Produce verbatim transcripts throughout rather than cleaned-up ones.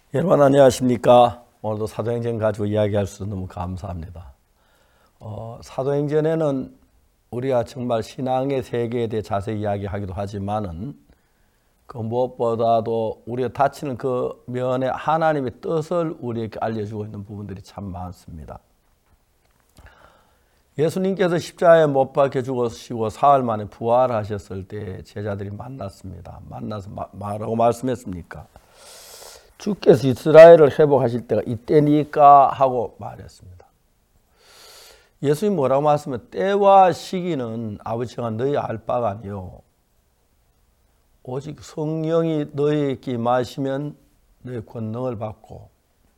여러분 안녕하십니까? 오늘도 사도행전 가지고 이야기할 수 있어서 너무 감사합니다. 어, 사도행전에는 우리가 정말 신앙의 세계에 대해 자세히 이야기하기도 하지만은 그 무엇보다도 우리가 다치는 그 면에 하나님의 뜻을 우리에게 알려주고 있는 부분들이 참 많습니다. 예수님께서 십자가에 못 박혀 죽으시고 사흘 만에 부활하셨을 때 제자들이 만났습니다. 만나서 뭐라고 말씀했습니까? 주께서 이스라엘을 회복하실 때가 이때니까 하고 말했습니다. 예수님 뭐라고 말씀하면 때와 시기는 아버지가 너희 알 바가 아니요 오직 성령이 너희에게 임하시면 너희 권능을 받고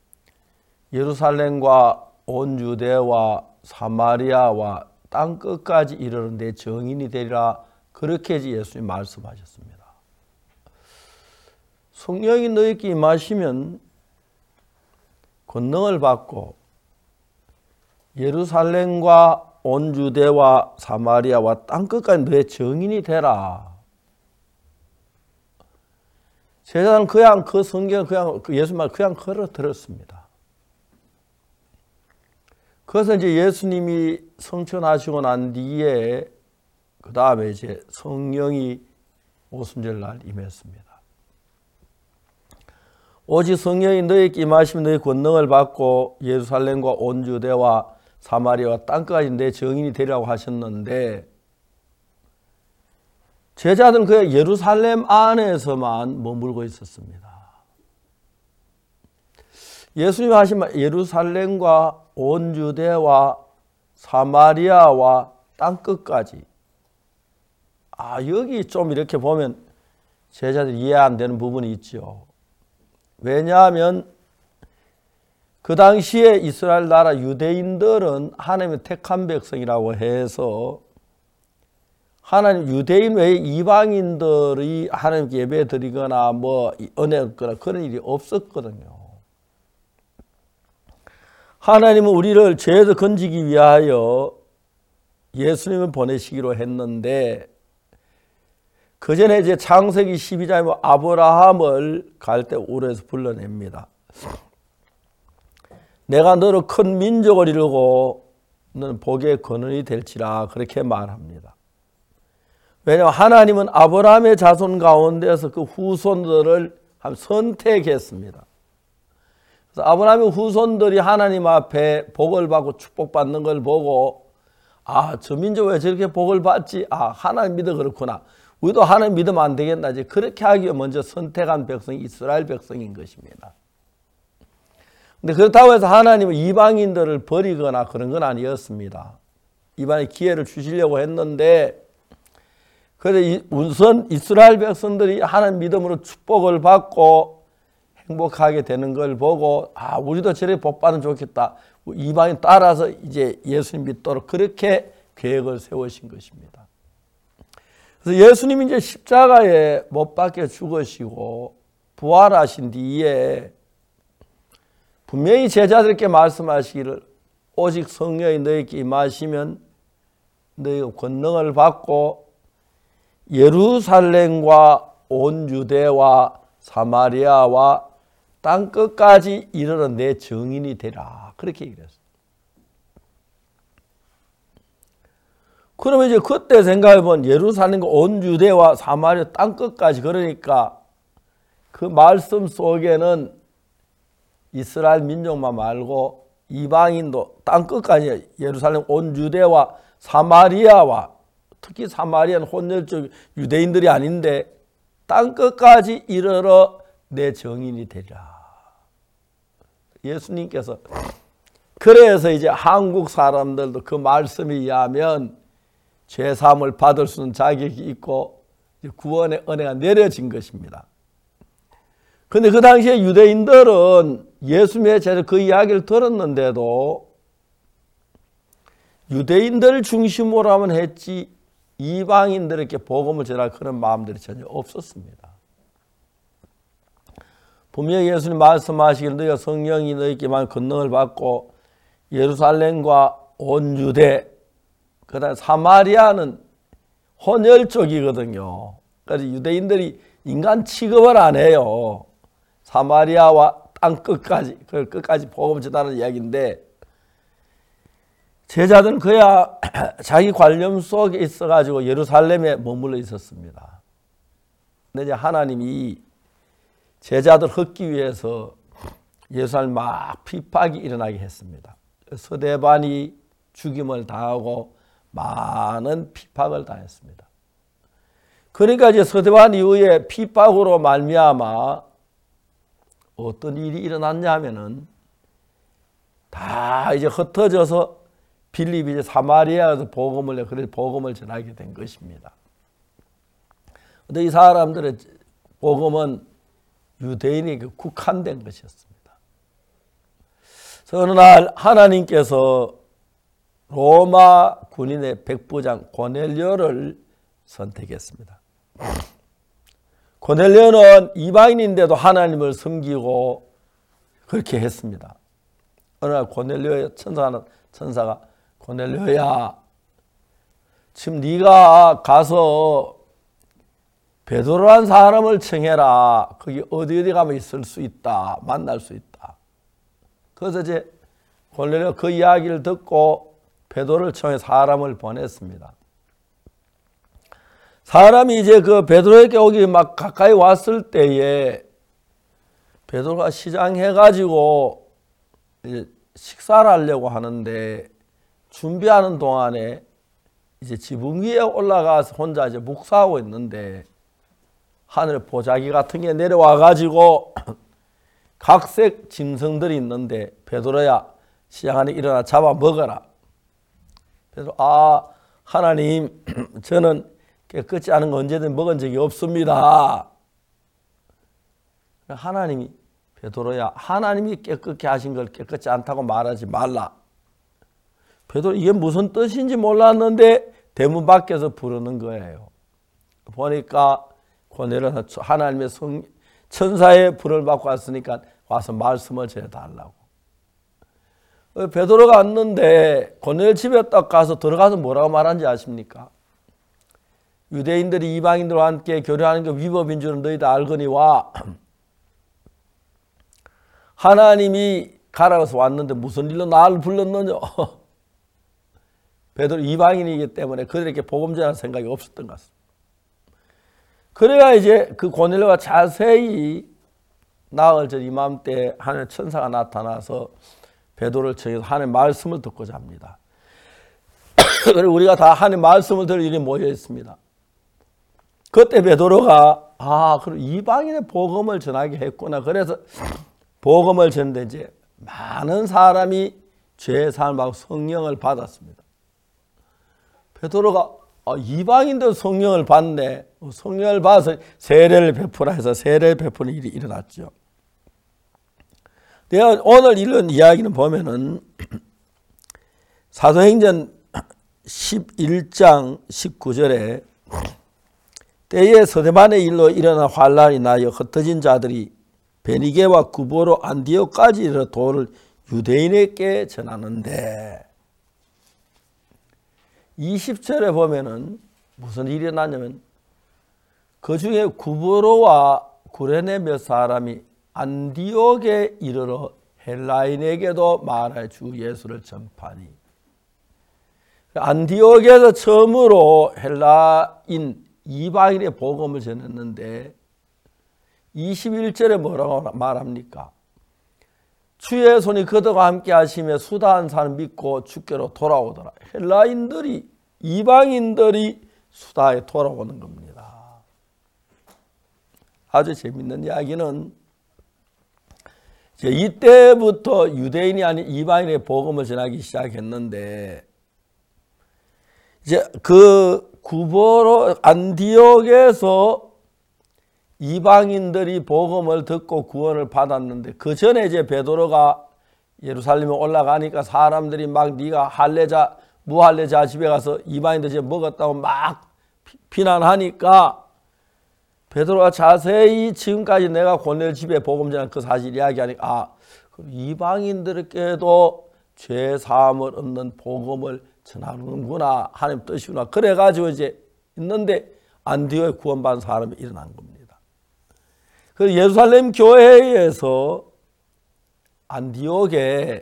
예루살렘과 온 유대와 사마리아와 땅 끝까지 이르는 내 증인이 되리라. 그렇게 예수님 말씀하셨습니다. 성령이 너희에게 임하시면 권능을 받고 예루살렘과 온 유대와 사마리아와 땅 끝까지 너의 증인이 되라. 제자는 그냥 그 성경을 그냥 예수 말 그냥 걸어 들었습니다. 그래서 이제 예수님이 성천하시고 난 뒤에 그 다음에 이제 성령이 오순절날 임했습니다. 오직 성령이 너희에게 임하시면 너희 권능을 받고 예루살렘과 온 유대와 사마리아와 땅까지 내 증인이 되리라고 하셨는데 제자들은 그 예루살렘 안에서만 머물고 있었습니다. 예수님이 하신 말 예루살렘과 온 유대와 사마리아와 땅 끝까지. 아, 여기 좀 이렇게 보면 제자들이 이해 안 되는 부분이 있죠. 왜냐하면 그 당시에 이스라엘 나라 유대인들은 하나님의 택한 백성이라고 해서 하나님 유대인 외에 이방인들이 하나님께 예배 드리거나 뭐 은혜 얻거나 그런 일이 없었거든요. 하나님은 우리를 죄에서 건지기 위하여 예수님을 보내시기로 했는데 그 전에 이제 창세기 십이 장에 뭐 아브라함을 갈대 우르에서 불러냅니다. 내가 너를 큰 민족을 이루고 너는 복의 근원이 될지라 그렇게 말합니다. 왜냐하면 하나님은 아브라함의 자손 가운데서 그 후손들을 선택했습니다. 그래서 아브라함의 후손들이 하나님 앞에 복을 받고 축복받는 걸 보고 아, 저 민족 왜 저렇게 복을 받지? 아, 하나님 믿어 그렇구나. 우리도 하나님 믿으면 안 되겠나? 이제 그렇게 하기 위해 먼저 선택한 백성이 이스라엘 백성인 것입니다. 근데 그렇다고 해서 하나님은 이방인들을 버리거나 그런 건 아니었습니다. 이방에 기회를 주시려고 했는데 그래서 우선 이스라엘 백성들이 하나님 믿음으로 축복을 받고 행복하게 되는 걸 보고 아, 우리도 저렇게 복 받으면 좋겠다. 이방인 따라서 이제 예수님 믿도록 그렇게 계획을 세우신 것입니다. 그래서 예수님이 이제 십자가에 못 박혀 죽으시고 부활하신 뒤에 분명히 제자들께 말씀하시기를 오직 성령이 너희에게 임하시면 너희가 권능을 받고 예루살렘과 온 유대와 사마리아와 땅 끝까지 이르러 내 증인이 되라. 그렇게 얘기를 했어요. 그러면 이제 그때 생각해보면 예루살렘과 온 유대와 사마리아 땅 끝까지 그러니까 그 말씀 속에는 이스라엘 민족만 말고 이방인도 땅 끝까지 예루살렘 온 유대와 사마리아와 특히 사마리아는 혼혈적 유대인들이 아닌데 땅 끝까지 이르러 내 증인이 되리라. 예수님께서 그래서 이제 한국 사람들도 그 말씀에 의하면 죄사함을 받을 수 있는 자격이 있고 구원의 은혜가 내려진 것입니다. 그런데 그 당시에 유대인들은 예수님의 제자 그 이야기를 들었는데도 유대인들 중심으로 하면 했지 이방인들에게 복음을 전할 그런 마음들이 전혀 없었습니다. 분명히 예수님 말씀하시기를 너희가 성령이 너희에게만 권능을 받고 예루살렘과 온 유대 그 다음에 사마리아는 혼혈 쪽이거든요. 그래서 유대인들이 인간 취급을 안 해요. 사마리아와 땅 끝까지 그걸 끝까지 복음 전하는 이야기인데 제자들은 그야 자기 관념 속에 있어가지고 예루살렘에 머물러 있었습니다. 근데 이제 하나님이 제자들 흩기 위해서 예루살렘 막 핍박이 일어나게 했습니다. 서대반이 죽임을 당하고 많은 핍박을 당했습니다. 그러니까 이제 서대반 이후에 핍박으로 말미암아 어떤 일이 일어났냐 하면은 다 이제 흩어져서 빌립이 이제 사마리아에서 복음을 그래 복음을 전하게 된 것입니다. 근데 이 사람들의 복음은 유대인에게 국한된 것이었습니다. 그래서 어느 날 하나님께서 로마 군인의 백부장 고넬료를 선택했습니다. 고넬료는 이방인인데도 하나님을 섬기고 그렇게 했습니다. 어느 날 고넬료의 천사가, 천사가 고넬료야, 지금 네가 가서 베드로란 사람을 청해라. 거기 어디 어디 가면 있을 수 있다. 만날 수 있다. 그래서 이제 고넬료가 그 이야기를 듣고 베드로를 청해 사람을 보냈습니다. 사람이 이제 그 베드로에게 오기 막 가까이 왔을 때에 베드로가 시장해가지고 이제 식사를 하려고 하는데 준비하는 동안에 이제 지붕 위에 올라가서 혼자 이제 묵사하고 있는데 하늘 보자기 같은 게 내려와가지고 각색 짐승들이 있는데 베드로야 시장 안에 일어나 잡아 먹어라. 베드로 아 하나님 저는 깨끗지 않은 거 언제든 먹은 적이 없습니다. 하나님이 베드로야 하나님이 깨끗게 하신 걸 깨끗지 않다고 말하지 말라. 베드로 이게 무슨 뜻인지 몰랐는데 대문 밖에서 부르는 거예요. 보니까 고넬료는 하나님의 성, 천사의 불을 받고 왔으니까 와서 말씀을 전해달라고. 베드로가 왔는데 고넬료 집에 딱 가서 들어가서 뭐라고 말한지 아십니까? 유대인들이 이방인들과 함께 교류하는 게 위법인 줄은 너희도 알거니와 하나님이 가라서 왔는데 무슨 일로 나를 불렀느냐. 베드로 이방인이기 때문에 그들에게 복음 전할 생각이 없었던 것 같습니다. 그래야 이제 그 고넬료가 자세히 나흘 전 이맘때 하나님의 천사가 나타나서 베드로를 청해서 하나님의 말씀을 듣고자 합니다. 그리고 우리가 다 하나님의 말씀을 들을 일이 모여 있습니다. 그때 베드로가 아, 그럼 이방인의 복음을 전하게 했구나. 그래서 복음을 전했는데 이제 많은 사람이 죄 사함하고 성령을 받았습니다. 베드로가 아, 이방인도 성령을 받네. 성령을 받아서 세례를 베푸라 해서 세례를 베푸는 일이 일어났죠. 내가 오늘 이런 이야기는 보면은 사도행전 십일 장 십구 절에 때에 서대반의 일로 일어난 환란이 나여 흩어진 자들이 베니게와 구보로 안디옥까지 이르러 도를 유대인에게 전하는데 이십 절에 보면은 무슨 일이 일어나냐면 그 중에 구보로와 구레네 몇 사람이 안디옥에 이르러 헬라인에게도 말하여 주 예수를 전파하니 안디옥에서 처음으로 헬라인 이방인의 복음을 전했는데 이십일 절에 뭐라고 말합니까? 주의 손이 그들과 함께 하시며 수다한 사람 믿고 주께로 돌아오더라. 헬라인들이 이방인들이 수다에 돌아오는 겁니다. 아주 재밌는 이야기는 이제 이때부터 유대인이 아닌 이방인의 복음을 전하기 시작했는데 이제 그 구보로 안디옥에서 이방인들이 복음을 듣고 구원을 받았는데 그 전에 이제 베드로가 예루살렘에 올라가니까 사람들이 막 네가 할례자 무할례자 집에 가서 이방인들 집에 먹었다고 막 비난하니까 베드로가 자세히 지금까지 내가 고넬료 집에 복음 전한 그 사실 이야기하니까 아, 이방인들께도 죄 사함을 얻는 복음을 전하는구나 하나님 뜻이구나. 그래가지고 이제 있는데 안디옥에 구원받은 사람이 일어난 겁니다. 그래서 예루살렘 교회에서 안디옥에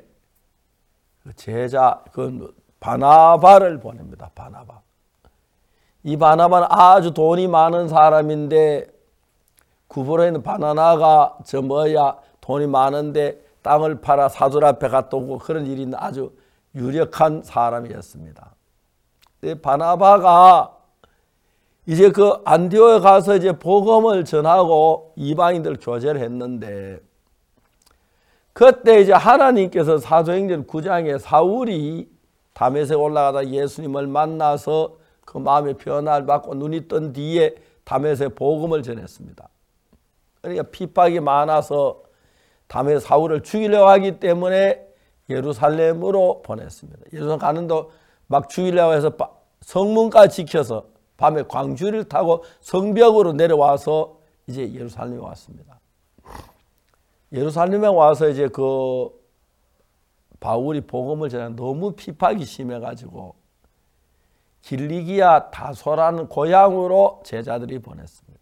제자 그 바나바를 보냅니다. 바나바. 이 바나바는 아주 돈이 많은 사람인데 구부러에 있는 바나나가 저 뭐야 돈이 많은데 땅을 팔아 사돈 앞에 갔다 오고 그런 일이 있는 아주 유력한 사람이었습니다. 바나바가 이제 그 안디옥에 가서 이제 복음을 전하고 이방인들 교제를 했는데 그때 이제 하나님께서 사도행전 구 장에 사울이 다메섹에 올라가다 예수님을 만나서 그 마음의 변화를 받고 눈이 뜬 뒤에 다메섹에 복음을 전했습니다. 그러니까 핍박이 많아서 다메섹 사울을 죽이려고 하기 때문에 예루살렘으로 보냈습니다. 예루살렘 가는데 막 죽이려고 해서 성문까지 지켜서 밤에 광주리를 타고 성벽으로 내려와서 이제 예루살렘에 왔습니다. 예루살렘에 와서 이제 그 바울이 복음을 전하 너무 핍박이 심해가지고 길리기아 다소라는 고향으로 제자들이 보냈습니다.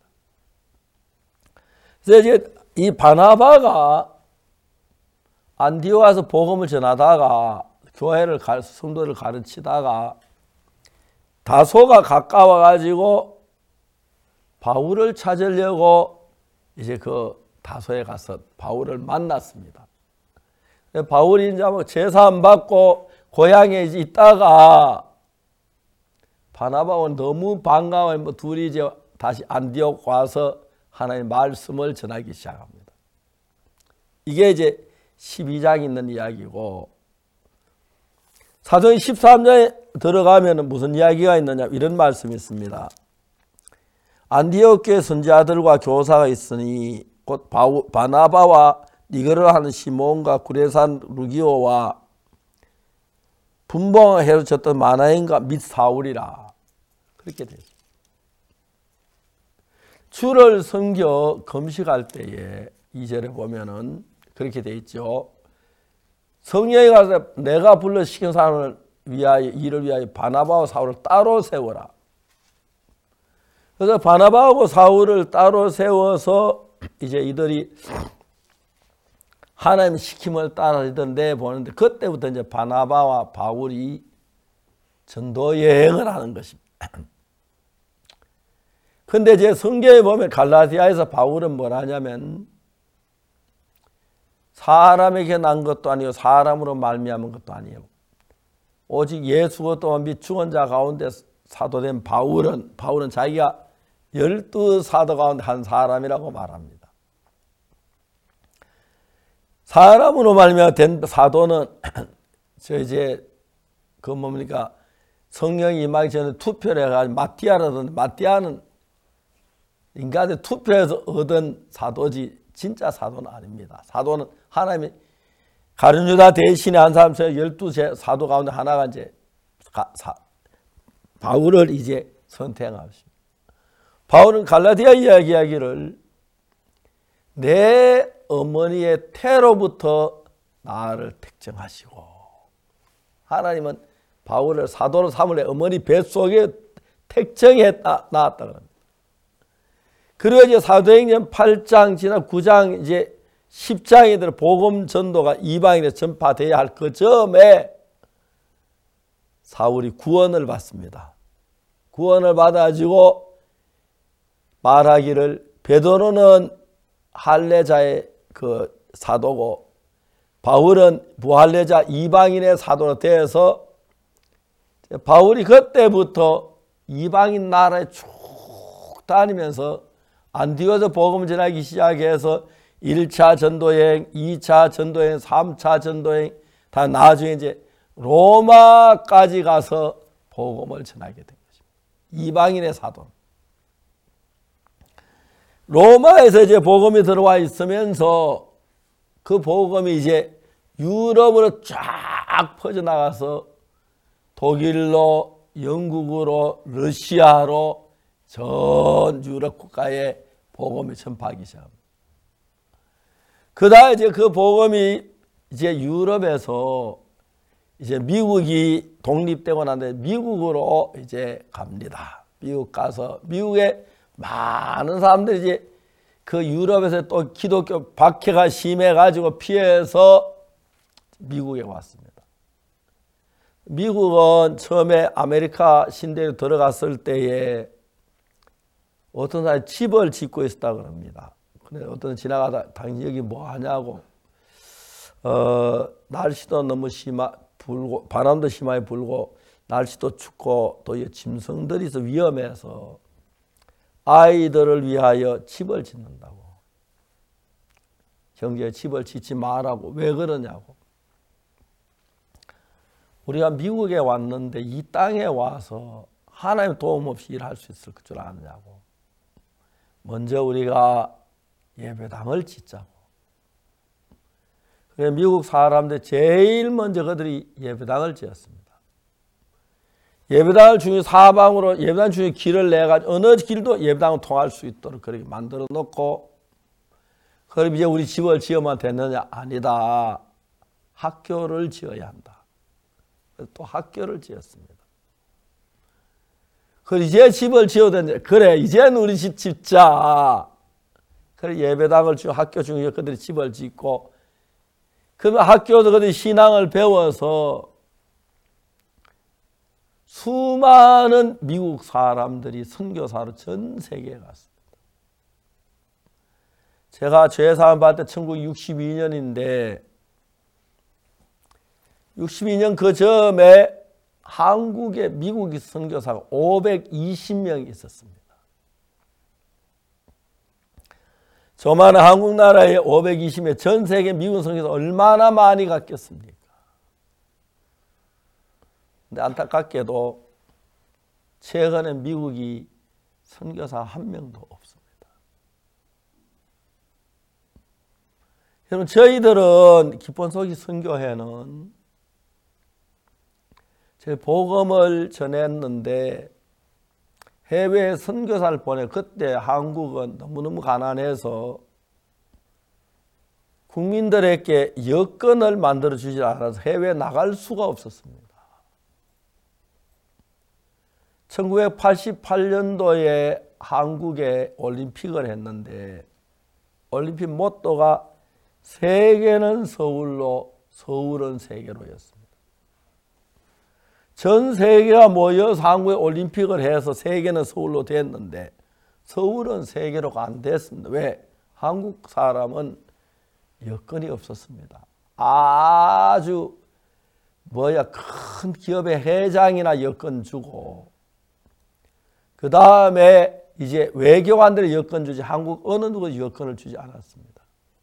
그래서 이제 이 바나바가 안디옥 와서 복음을 전하다가 교회를 성도를 가르치다가 다소가 가까워 가지고 바울을 찾으려고 이제 그 다소에 가서 바울을 만났습니다. 바울이 이제 뭐 제사 안 받고 고향에 이제 있다가 바나바와 너무 반가워요. 뭐 둘이 이제 다시 안디옥 와서 하나님의 말씀을 전하기 시작합니다. 이게 이제 십이 장에 있는 이야기고 사도행 십삼 장에 들어가면 무슨 이야기가 있느냐 이런 말씀이 있습니다. 안디옥 교회 선지자들과 교사가 있으니 곧 바나바와 니거를 하는 시몬과 구레산 루기오와 분봉을 해로쳤던 마나인과 및 사울이라 그렇게 되죠. 주를 섬겨 금식할 때에 이 절에 보면은 그렇게 돼 있죠. 성령이 가서 내가 불러 시킨 사람을 위하여 이를 위하여 바나바와 사울을 따로 세워라. 그래서 바나바하고 사울을 따로 세워서 이제 이들이 하나님 시킴을 따르던데 보는데 그때부터 이제 바나바와 바울이 전도 여행을 하는 것입니다. 근데 이제 성경에 보면 갈라디아에서 바울은 뭐라 하냐면 사람에게 난 것도 아니고 사람으로 말미암은 것도 아니에요. 오직 예수 또한 및 죽은 자 가운데 사도된 바울은 바울은 자기가 열두 사도 가운데 한 사람이라고 말합니다. 사람으로 말미암아 된 사도는 저 이제 그 뭡니까 성령이 임하기 전에 투표를 해가지고 마띠아라던데 마띠아는 인간의 투표해서 얻은 사도지 진짜 사도는 아닙니다. 사도는 하나님이 가룟 유다 대신에 한 사람 저 열두 사도 가운데 하나가 이제 가, 사, 바울을 이제 선택하십니다. 바울은 갈라디아 이야기하기를 내 어머니의 태로부터 나를 택정하시고 하나님은 바울을 사도로 삼을래 어머니 뱃속에 택정해 낳았다 그럽니다. 그리고 이제 사도행전 팔 장 지나 구 장 이제 십 장에 들어 복음 전도가 이방인에 전파돼야 할 그 점에 사울이 구원을 받습니다. 구원을 받아가지고 말하기를 베드로는 할례자의 그 사도고 바울은 부할례자 이방인의 사도로 되어서 바울이 그때부터 이방인 나라에 쭉 다니면서 안디옥에서 복음을 전하기 시작해서 일 차 전도여행, 이 차 전도여행, 삼 차 전도여행 다 나중에 이제 로마까지 가서 복음을 전하게 된 것입니다. 이방인의 사도. 로마에서 이제 복음이 들어와 있으면서 그 복음이 이제 유럽으로 쫙 퍼져나가서 독일로, 영국으로, 러시아로 전 유럽 국가에 복음이 전파하기 시작합니다. 그 다음에 이제 그 복음이 이제 유럽에서 이제 미국이 독립되고 난데 미국으로 이제 갑니다. 미국 가서 미국에 많은 사람들이 이제 그 유럽에서 또 기독교 박해가 심해가지고 피해서 미국에 왔습니다. 미국은 처음에 아메리카 신대로 들어갔을 때에 어떤 사람이 집을 짓고 있었다 그럽니다. 그래 어떤 지나가다 당신 여기 뭐 하냐고. 어, 날씨도 너무 심하 불고 바람도 심하게 불고 날씨도 춥고 또 짐승들이 있어 위험해서 아이들을 위하여 집을 짓는다고. 형제 집을 짓지 말라고. 왜 그러냐고. 우리가 미국에 왔는데 이 땅에 와서 하나님 도움 없이 일할 수 있을 줄 아느냐고. 먼저 우리가 예배당을 짓자고. 그래 미국 사람들 제일 먼저 그들이 예배당을 지었습니다. 예배당을 중에 사방으로 예배당 중에 길을 내가지고 어느 길도 예배당을 통할 수 있도록 그렇게 만들어 놓고, 그럼 이제 우리 집을 지으면 됐느냐? 아니다. 학교를 지어야 한다. 그래서 또 학교를 지었습니다. 그래 이제 집을 지어야 되는데, 그래 이제는 우리 집 짓자. 그래 예배당을 주 학교 중에 그들이 집을 짓고, 그러면 학교에서 그들이 신앙을 배워서 수많은 미국 사람들이 선교사로 전 세계에 갔습니다. 제가 죄사함 받을 때 천구백육십이 년인데 육십이 년 그 즈음에 한국에 미국 선교사가 오백이십 명이 있었습니다. 저만한 한국 나라에 오백이십 명, 전 세계 미국 선교사 얼마나 많이 갔겠습니까? 근데 안타깝게도 최근에 미국이 선교사 한 명도 없습니다. 여러분 저희들은 기쁜 소식 선교회는 제 복음을 전했는데 해외에 선교사를 보내, 그때 한국은 너무너무 가난해서 국민들에게 여건을 만들어 주지 않아서 해외에 나갈 수가 없었습니다. 천구백팔십팔 년도에 한국에 올림픽을 했는데 올림픽 모토가 세계는 서울로, 서울은 세계로였습니다. 전 세계가 모여서 한국에 올림픽을 해서 세계는 서울로 됐는데 서울은 세계로가 안 됐습니다. 왜? 한국 사람은 여건이 없었습니다. 아주 뭐야 큰 기업의 회장이나 여건 주고, 그 다음에 이제 외교관들의 여건 주지 한국 어느 누구 여건을 주지 않았습니다.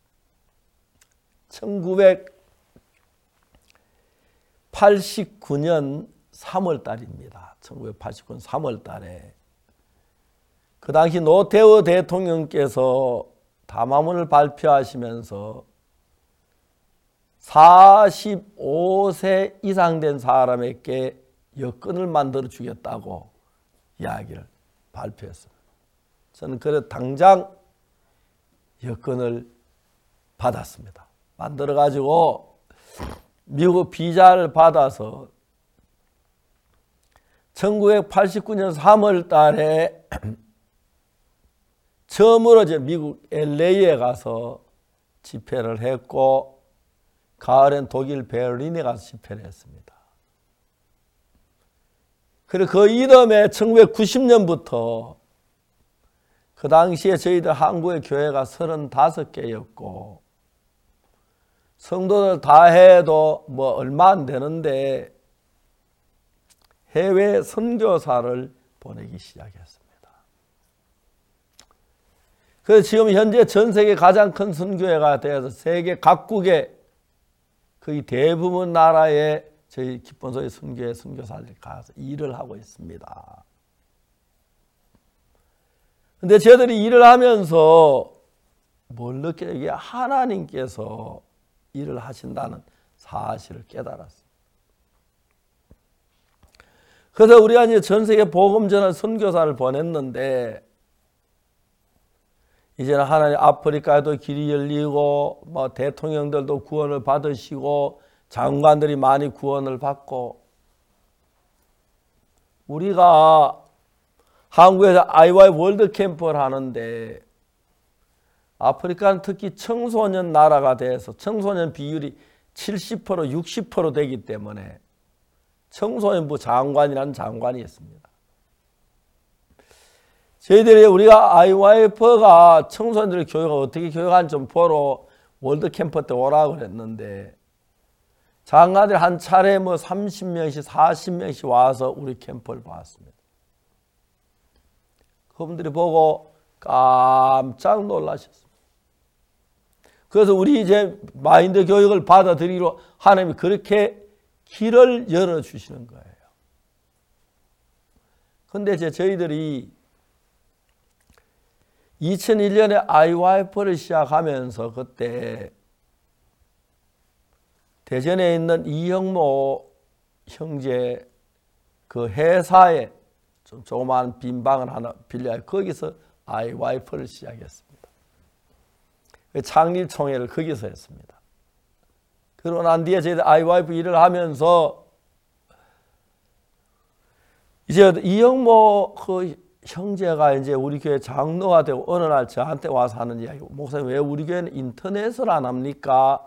천구백팔십구 년 삼월 달입니다. 천구백팔십구 년 삼월 달에 그 당시 노태우 대통령께서 담화문을 발표하시면서 사십오 세 이상 된 사람에게 여건을 만들어 주겠다고 이야기를 발표했습니다. 저는 그래서 당장 여건을 받았습니다. 만들어 가지고 미국 비자를 받아서 천구백팔십구 년 삼월 달에 처음으로 이제 미국 엘에이에 가서 집회를 했고, 가을엔 독일 베를린에 가서 집회를 했습니다. 그리고 그 이듬해 천구백구십 년부터 그 당시에 저희들 한국의 교회가 서른다섯 개였고 성도들 다 해도 뭐 얼마 안 되는데 해외 선교사를 보내기 시작했습니다. 그래서 지금 현재 전 세계 가장 큰 선교회가 되어서 세계 각국의 거의 대부분 나라에 저희 기본소의 선교회 선교사들이 가서 일을 하고 있습니다. 근데 저희들이 일을 하면서 뭘 느껴요? 이게 하나님께서 일을 하신다는 사실을 깨달았습니다. 그래서 우리가 이제 전 세계 복음 전할 선교사를 보냈는데, 이제는 하나님 아프리카에도 길이 열리고, 뭐 대통령들도 구원을 받으시고, 장관들이 많이 구원을 받고, 우리가 한국에서 아이와이 월드 캠프를 하는데, 아프리카는 특히 청소년 나라가 돼서 청소년 비율이 칠십 퍼센트 육십 퍼센트 되기 때문에 청소년부 장관이라는 장관이 있습니다. 저희들이 우리가 아이와이에프가 청소년들 교육을 어떻게 교육하는지 좀 보러 월드캠프 때 오라고 그랬는데 장관들이 한 차례 뭐 삼십 명씩 사십 명씩 와서 우리 캠프를 봤습니다. 그분들이 보고 깜짝 놀라셨습니다. 그래서 우리 이제 마인드 교육을 받아들이기로 하나님이 그렇게 길을 열어주시는 거예요. 근데 이제 저희들이 이천일 년에 아이와이에프를 시작하면서 그때 대전에 있는 이영모 형제 그 회사에 좀 조그마한 빈 방을 하나 빌려 거기서 아이와이에프를 시작했습니다. 창립 총회를 거기서 했습니다. 그러고 난 뒤에 저희들 아이와이에프 일을 하면서 이제 이영모 그 형제가 이제 우리 교회 장로가 되고 어느 날 저한테 와서 하는 이야기, 목사님 왜 우리 교회는 인터넷을 안 합니까?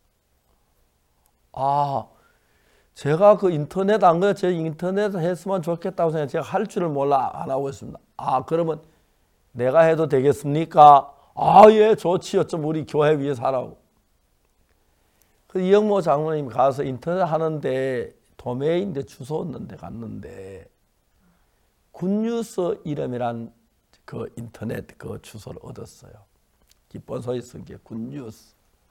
아, 제가 그 인터넷 안 그래, 제 인터넷 했으면 좋겠다고 생각해. 제가 할 줄을 몰라 안 하고 있습니다. 아, 그러면 내가 해도 되겠습니까? 아, 예, 좋지요. 좀 우리 교회 위해서 하라고. 그 이영모 장로님 가서 인터넷 하는데 도메인데 주소 없는데 갔는데 굿뉴스 이름이란 그 인터넷 그 주소를 얻었어요. 기본소에 쓴 게 굿뉴스.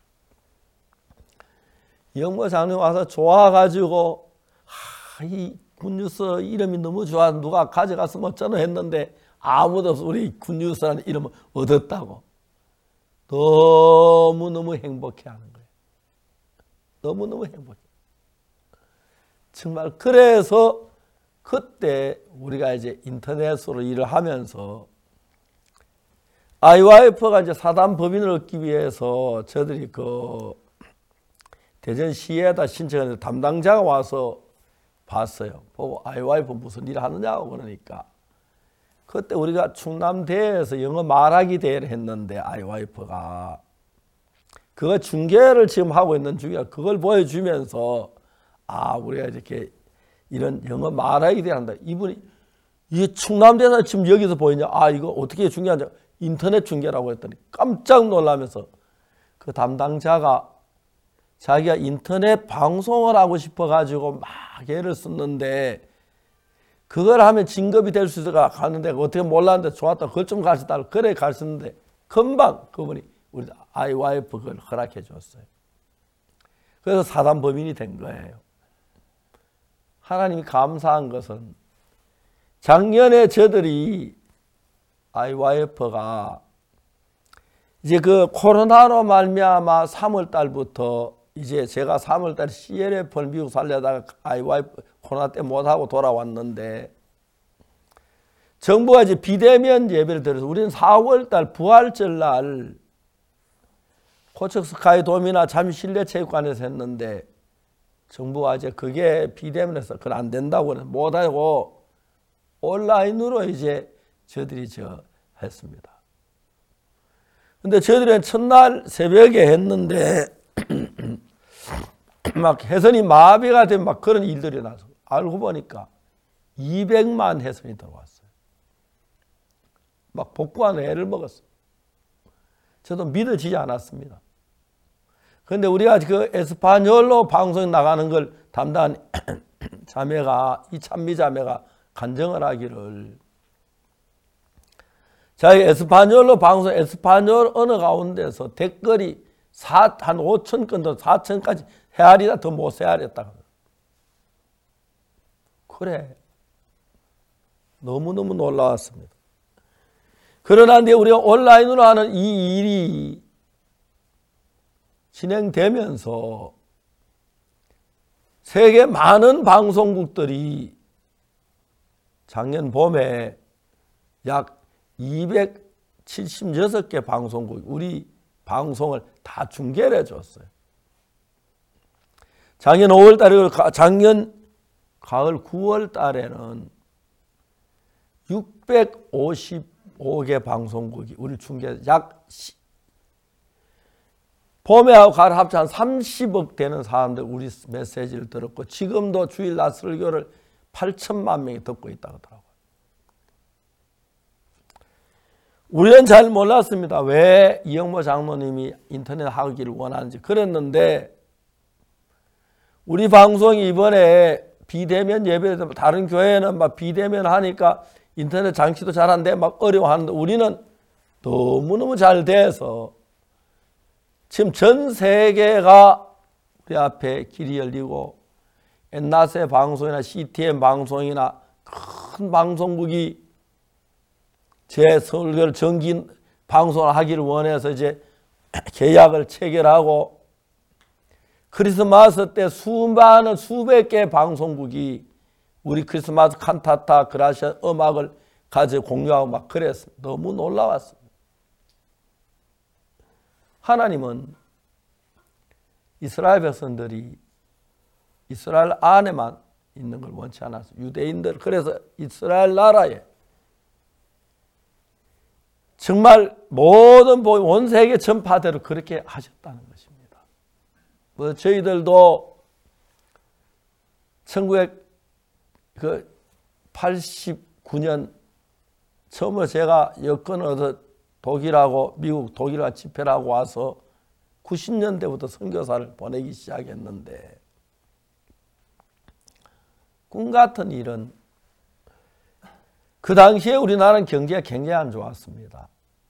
이영모 장로님 와서 좋아가지고 아, 이 굿뉴스 이름이 너무 좋아 누가 가져갔으면 어쩌나 했는데 아무도 없어. 우리 굿뉴스라는 이름을 얻었다고. 너무너무 행복해하는 거예요. 너무너무 행복해. 정말 그래서 그때 우리가 이제 인터넷으로 일을 하면서 아이와이에프가 이제 사단 법인을 얻기 위해서 저들이 그 대전시에다 신청했는데 담당자가 와서 봤어요. 보고 아이와이에프 무슨 일 하느냐고 그러니까 그때 우리가 충남대에서 영어 말하기 대회를 했는데 아이와이에프가 그거 중계를 지금 하고 있는 중이라 그걸 보여주면서 아 우리가 이렇게 이런 영어 말하기 대회 한다. 이분이 이 충남대에서 지금 여기서 보이냐? 아 이거 어떻게 중계하냐? 인터넷 중계라고 했더니 깜짝 놀라면서 그 담당자가 자기가 인터넷 방송을 하고 싶어가지고 막 애를 썼는데 그걸 하면 진급이 될 수 있을까 하는데 어떻게 몰랐는데 좋았다. 그걸 좀 가르쳐달라고 그래 가르쳤는데 금방 그분이 우리 아이와이에프 그걸 허락해 줬어요. 그래서 사단 법인이 된 거예요. 하나님이 감사한 것은 작년에 저들이 아이와이에프가 이제 그 코로나로 말미암아 삼월 달부터 이제 제가 삼월 달에 씨엘에프를 미국 살려다가 아이와이에프 코로나 때 못하고 돌아왔는데 정부가 이제 비대면 예배를 드려서 우리는 사월 달 부활절 날 코척 스카이 돔이나 잠시 실내 체육관에서 했는데 정부가 이제 그게 비대면에서 그건 안 된다고 못하고 온라인으로 이제 저들이 저 했습니다. 근데 저희들은 첫날 새벽에 했는데 막 해선이 마비가 된 막 그런 일들이 나서 알고 보니까 이백만 해선이 들어왔어요. 막 복구하는 애를 먹었어요. 저도 믿어지지 않았습니다. 그런데 우리가 그 에스파뇰로 방송 나가는 걸 담당한 자매가 이 찬미 자매가 간증을 하기를 자기 에스파뇰로 방송 에스파뇰 언어 가운데서 댓글이 사, 한 오천 건도 사천까지 헤아리다 더 못 헤아렸다. 그래. 너무너무 놀라웠습니다. 그러나 이제 우리가 온라인으로 하는 이 일이 진행되면서 세계 많은 방송국들이 작년 봄에 약 이백칠십육 개 방송국 우리 방송을 다 중계를 해줬어요. 작년 오월 달에 작년 가을 구월 달에는 육백오십오 개 방송국이 우리 중계 약 봄에하고 가을 합쳐 한 삼십억 되는 사람들 우리 메시지를 들었고 지금도 주일날 설교를 팔천만 명이 듣고 있다고 하더라고요. 우리는 잘 몰랐습니다. 왜 이영모 장로님이 인터넷 하기를 원하는지. 그랬는데 우리 방송이 이번에 비대면 예배에서 다른 교회는 막 비대면 하니까 인터넷 장치도 잘 안 돼 막 어려워하는데 우리는 너무너무 잘 돼서 지금 전 세계가 우리 앞에 길이 열리고 엔나세 방송이나 씨티엔 방송이나 큰 방송국이 제 설교를 정기 방송을 하기를 원해서 이제 계약을 체결하고 크리스마스 때 수많은 수백 개의 방송국이 우리 크리스마스 칸타타 그라시아 음악을 가지고 공유하고 막 그랬습니다. 너무 놀라웠습니다. 하나님은 이스라엘 백성들이 이스라엘 안에만 있는 걸 원치 않았어요. 유대인들 그래서 이스라엘 나라에 정말 모든 온 세계 전파대로 그렇게 하셨다는 것입니다. 뭐 저희들도 천구백팔십구 년 처음으로 제가 여권을 얻어 독일하고 미국 독일과 집회를 하고 와서 구십 년대부터 선교사를 보내기 시작했는데 꿈 같은 일은 그 당시에 우리나라는 경제가 굉장히 안 좋았습니다.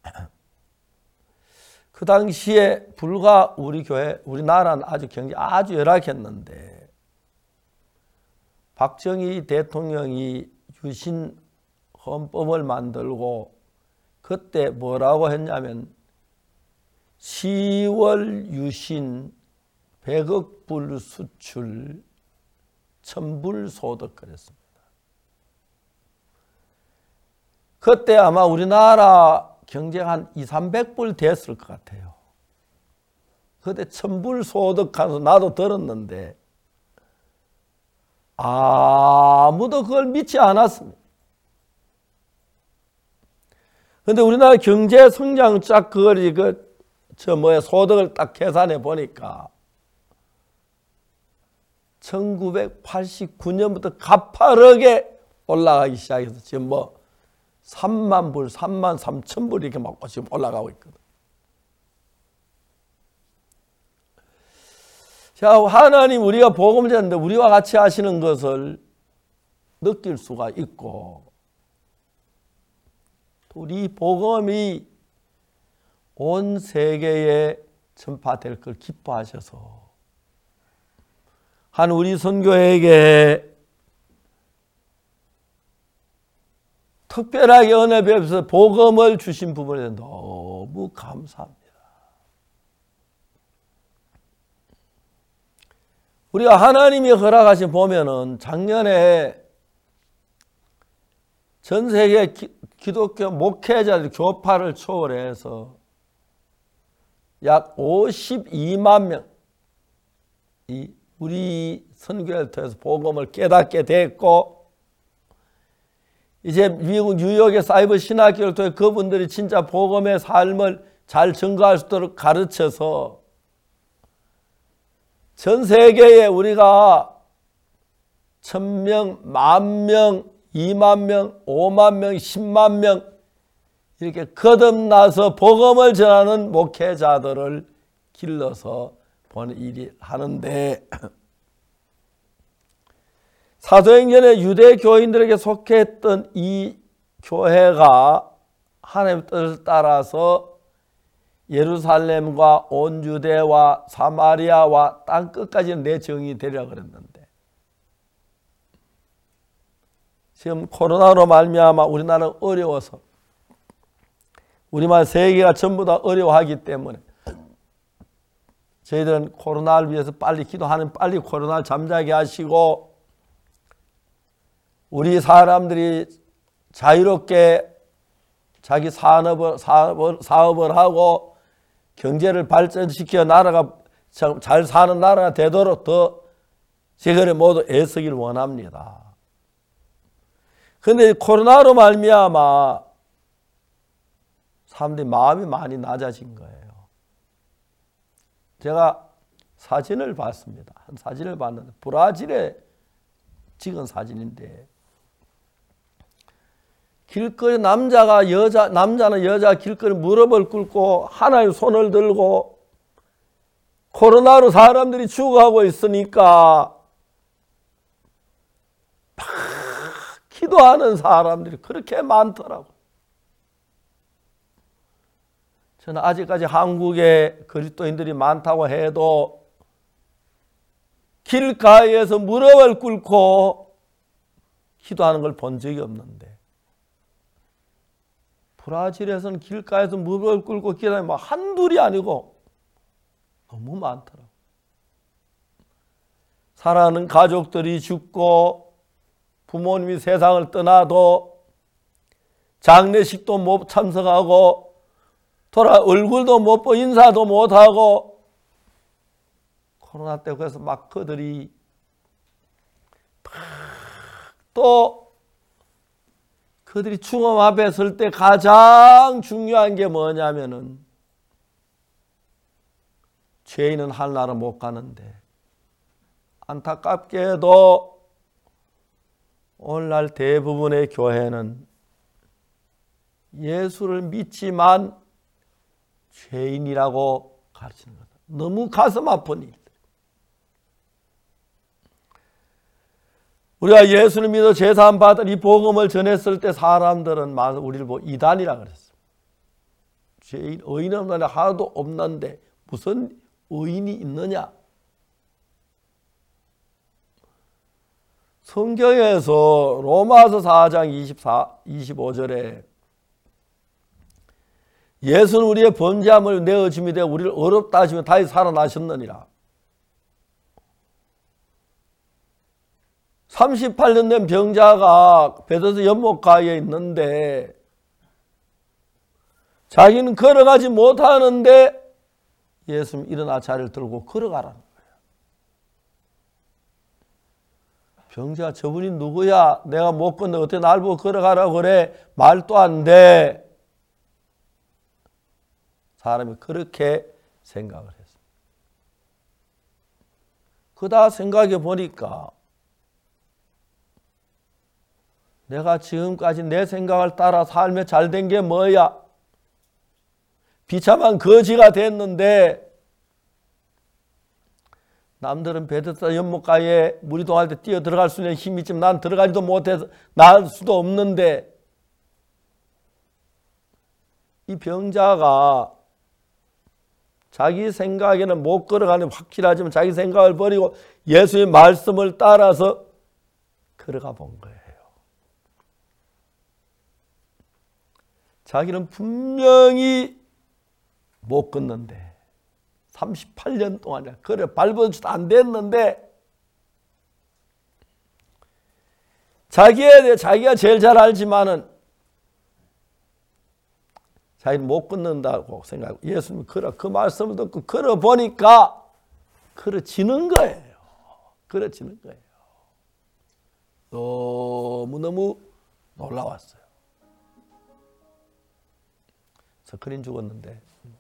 그 당시에 불과 우리 교회, 우리나라는 아주 경제 아주 열악했는데 박정희 대통령이 유신 헌법을 만들고 그때 뭐라고 했냐면 시월 유신 백억 불 수출 천불 소득 그랬습니다. 그때 아마 우리나라 경제가 한 이삼백 불 됐을 것 같아요. 그때 천불 소득하면서 나도 들었는데 아무도 그걸 믿지 않았습니다. 그런데 우리나라 경제 성장 쫙 그걸 그 저 뭐야 소득을 딱 계산해 보니까 천구백팔십구 년부터 가파르게 올라가기 시작해서 지금 뭐 삼만 불, 삼만 삼천 불 이렇게 막 지금 올라가고 있거든. 자, 하나님 우리가 복음 전하는데 우리와 같이 하시는 것을 느낄 수가 있고 우리 복음이 온 세계에 전파될 걸 기뻐하셔서 한 우리 선교회에게 특별하게 은혜 베풀어서 복음을 주신 부분에 너무 감사합니다. 우리가 하나님이 허락하신 보면은 작년에 전 세계 기, 기독교 목회자들 교파를 초월해서 약 오십이만 명이 우리 선교회를 통해서 복음을 깨닫게 됐고 이제 미국 뉴욕의 사이버 신학교를 통해 그분들이 진짜 복음의 삶을 잘 전가할 수 있도록 가르쳐서 전 세계에 우리가 천 명, 만 명, 이만 명, 오만 명, 십만 명 이렇게 거듭나서 복음을 전하는 목회자들을 길러서 보는 일이 하는데 사도행전에 유대 교인들에게 속했던 이 교회가 하나님의 뜻을 따라서 예루살렘과 온 유대와 사마리아와 땅 끝까지는 내 정이 되리라 그랬는데 지금 코로나로 말미암아 우리나라는 어려워서 우리만 세계가 전부 다 어려워하기 때문에 저희들은 코로나를 위해서 빨리 기도하는 빨리 코로나를 잠자게 하시고 우리 사람들이 자유롭게 자기 산업을, 사업을, 사업을 하고 경제를 발전시켜 나라가 잘 사는 나라가 되도록 더 저희들이 모두 애쓰기를 원합니다. 그런데 코로나로 말미암아 사람들이 마음이 많이 낮아진 거예요. 제가 사진을 봤습니다. 한 사진을 봤는데 브라질에 찍은 사진인데 길거리 남자가 여자 남자는 여자 길거리 무릎을 꿇고 하나의 손을 들고 코로나로 사람들이 죽어가고 있으니까 막 기도하는 사람들이 그렇게 많더라고요. 저는 아직까지 한국에 그리스도인들이 많다고 해도 길가에서 무릎을 꿇고 기도하는 걸 본 적이 없는데 브라질에서는 길가에서 무릎을 꿇고 기도하는 뭐 한둘이 아니고 너무 많더라고요. 사랑하는 가족들이 죽고 부모님이 세상을 떠나도 장례식도 못 참석하고 돌아 얼굴도 못 보고 인사도 못하고 코로나 때 그래서 막 그들이 또 그들이 죽음 앞에 설 때 가장 중요한 게 뭐냐면은 죄인은 하늘나라 못 가는데 안타깝게도 오늘날 대부분의 교회는 예수를 믿지만 죄인이라고 가르치는 거다. 너무 가슴 아픈 일. 우리가 예수를 믿어 제사함 받은 이 복음을 전했을 때 사람들은 우리를 보고 이단이라 그랬어요. 죄인, 의인 없는 데 하나도 없는데 무슨 의인이 있느냐? 성경에서 로마서 사 장 이십사, 이십오 절에 예수는 우리의 범죄함을 내어줌이 되어 우리를 어렵다 하시며 다시 살아나셨느니라. 삼십팔 년 된 병자가 베드스다 연못가에 있는데 자기는 걸어가지 못하는데 예수님 일어나 자리를 들고 걸어가라는 거예요. 병자가 저분이 누구야? 내가 못 걷는데 어떻게 날 보고 걸어가라고 그래? 말도 안 돼. 사람이 그렇게 생각을 했습니다. 그러다 생각해 보니까 내가 지금까지 내 생각을 따라 살며 잘된 게 뭐야? 비참한 거지가 됐는데 남들은 베드스다 연못가에 물이 동할 때 뛰어 들어갈 수 있는 힘이 있지만 난 들어가지도 못해서 나을 수도 없는데 이 병자가 자기 생각에는 못 걸어가는 확실하지만 자기 생각을 버리고 예수의 말씀을 따라서 걸어가 본 거예요. 자기는 분명히 못 걷는데 삼십팔 년 동안이나 그래 밟은 지도 안 됐는데 자기에 대해 자기가 제일 잘 알지만은 자기는 못 걷는다고 생각하고 예수님이 걸어 그 말씀을 듣고 걸어 보니까 걸어지는 거예요. 걸어지는 거예요. 너무너무 놀라웠어요. 서클인 죽었는데